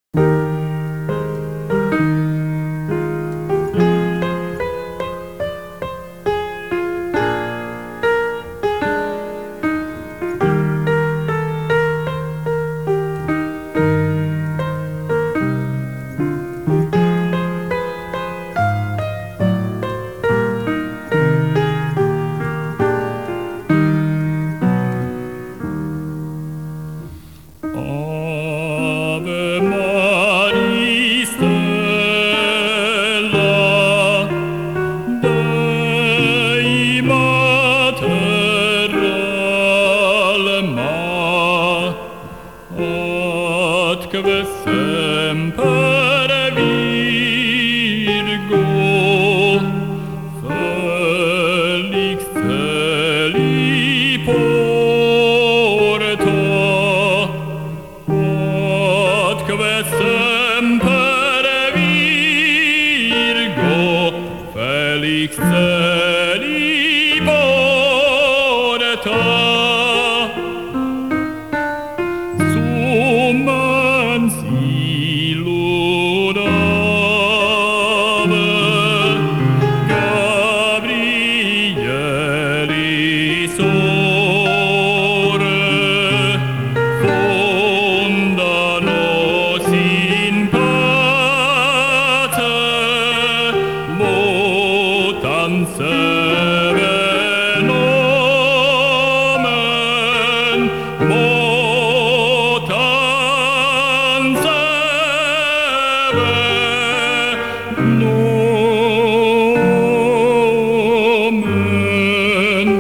Ave Maris stella, Dei mater alma, atque semper Virgo, felix celi porta, atque semper Virgo, felix celi porta. Summans illudave Gabrieli sore, fonda nos in pace, motam sebe nomen, motam sebe nomen.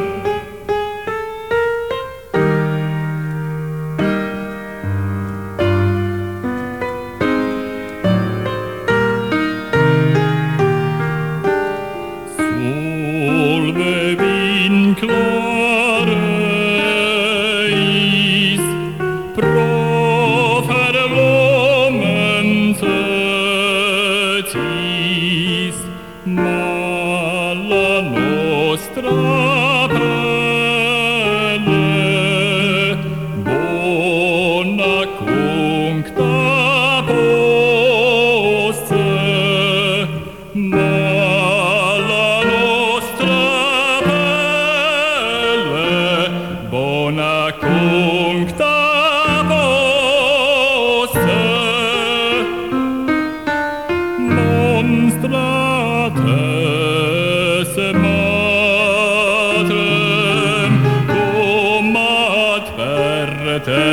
Solve vinclareis profer lumen cetis, mala nostra pelle bona cuncta posse, mala nostra pelle bona cuncta posse, monstrates matrem cum ad per te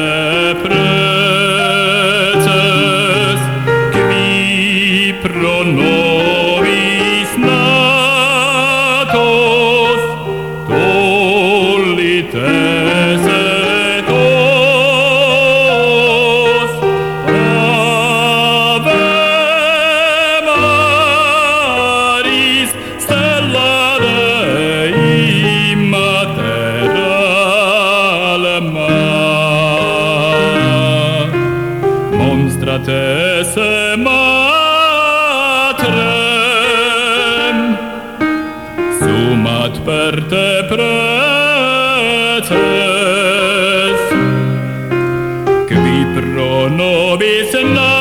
preces, qui pro nobis natos tollites et os. Ave Maris stella Dei mater alma, monstrates matrem sumat per te preces, qui pro nobis